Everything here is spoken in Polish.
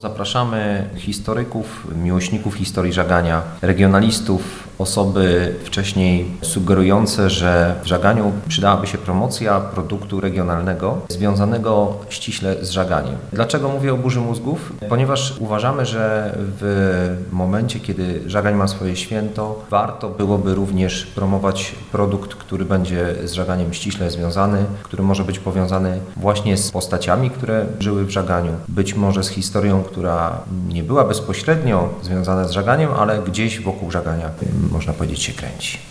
Zapraszamy historyków, miłośników historii żagania, regionalistów, osoby wcześniej sugerujące, że w żaganiu przydałaby się promocja produktu regionalnego związanego ściśle z żaganiem. Dlaczego mówię o burzy mózgów? Ponieważ uważamy, że w momencie, kiedy żagań ma swoje święto, warto byłoby również promować produkt, który będzie z żaganiem ściśle związany, który może być powiązany właśnie z postaciami, które żyły w żaganiu, być może z historią, która nie była bezpośrednio związana z żaganiem, ale gdzieś wokół żagania, można powiedzieć, się kręci.